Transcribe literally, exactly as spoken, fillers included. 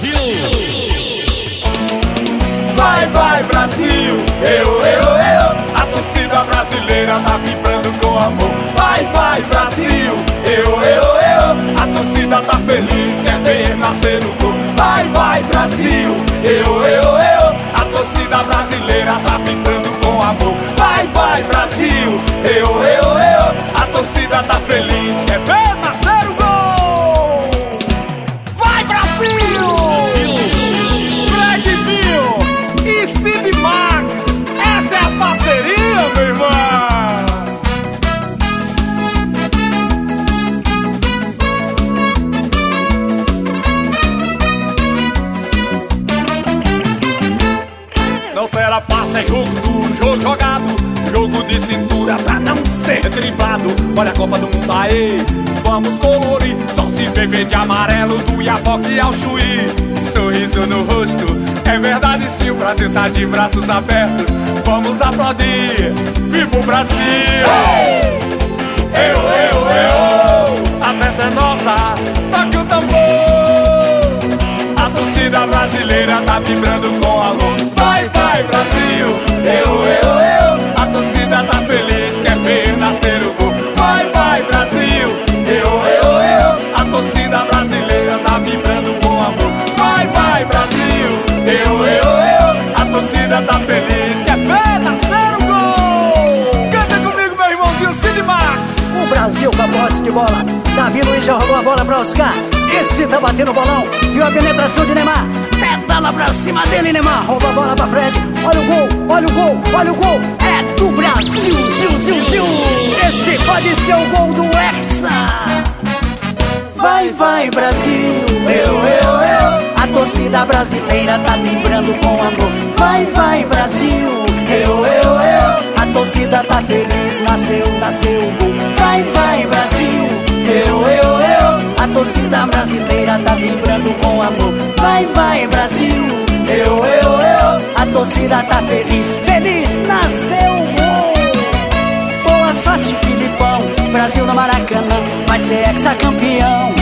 Vai, vai Brasil, eu, eu, eu. A torcida brasileira tá vibrando com amor. Vai, vai Brasil, eu, eu, eu. A torcida tá feliz, quer ver nascer o gol. Vai, vai Brasil, eu, eu, eu. A torcida brasileira tá vibrando com amor. Vai, vai Brasil, eu, eu, eu. A torcida tá feliz, quer ver nascer o gol. Vai Brasil! Greg Bill e Cid Max, essa é a parceria, meu irmão. Não será fácil, é jogo duro, jogo jogado, jogo de cintura pra não ser driblado. Olha a Copa do Mundo aí, vamos colorir. Só se vê verde e amarelo do Iapoque ao Chuí. Sorriso no rosto, é verdade sim, o Brasil tá de braços abertos. Vamos aplaudir, viva o Brasil! Eu, eu, eu, a festa é nossa, toque o tambor. A torcida brasileira tá vibrando com amor. Vai, vai Brasil, eu, eu, eu. A torcida tá feliz, quer ver nascer o gol. Vai, vai Brasil, eu, eu, eu. A torcida brasileira tá vibrando com amor. Vai, vai Brasil, eu, eu, eu. A torcida tá feliz, quer ver nascer o gol. Canta comigo, meu irmãozinho Cid Max. O Brasil com a posse de bola. Davi Luiz já roubou a bola pra Oscar. Esse tá batendo o bolão. Viu a penetração de Neymar. Pedala pra cima dele, Neymar. Rouba a bola pra Fred. Olha o gol, olha o gol, olha o gol. É do Brasil, ziu, ziu, ziu. Esse pode ser o gol do Hexa. Vai, vai Brasil, eu, eu, eu. A torcida brasileira tá vibrando com amor. Vai, vai Brasil, eu, eu, eu. A torcida tá feliz, nasceu, nasceu o gol. Vai, vai Brasil, eu, eu, eu. A torcida brasileira tá vibrando com amor. Vai, vai Brasil, eu, eu, eu. A torcida tá feliz, feliz, nasceu o gol. Boa sorte Filipão, Brasil no Maracanã vai ser hexacampeão.